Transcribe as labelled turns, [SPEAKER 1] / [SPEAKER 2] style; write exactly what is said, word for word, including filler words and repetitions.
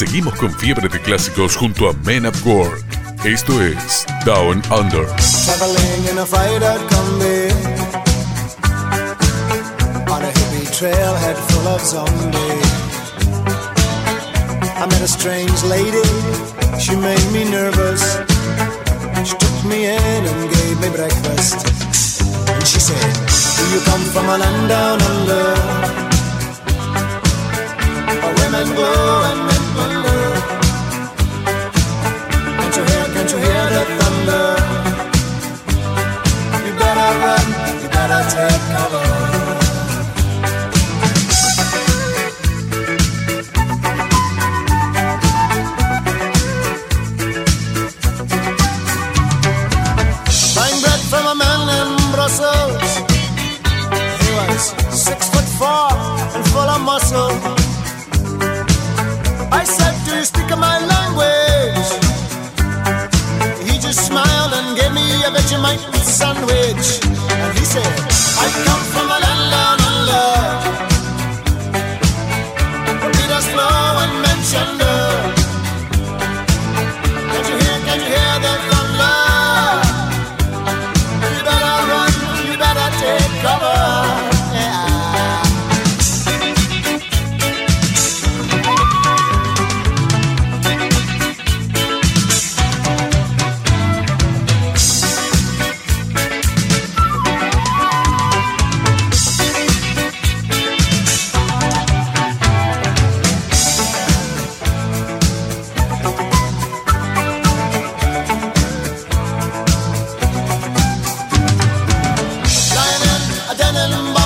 [SPEAKER 1] Seguimos con fiebre de clásicos junto a Men at Work. Esto es Down Under.
[SPEAKER 2] Traveling in a fighter combi on a hippie trailhead full of zombies. I met a strange lady, she made me nervous. She took me in and gave me breakfast. And she said, do you come from a land down under, where women glow and men wonder? Can't you hear, can't you hear the thunder? You better run, you better take cover. He was six foot four and full of muscle. I said, do you speak my language? He just smiled and gave me a Vegemite sandwich. And he said, I come from a land down under, where Peter's flow and Manchester. Can't you hear, can't you hear the thunder? Take cover, yeah. Lying in a denim box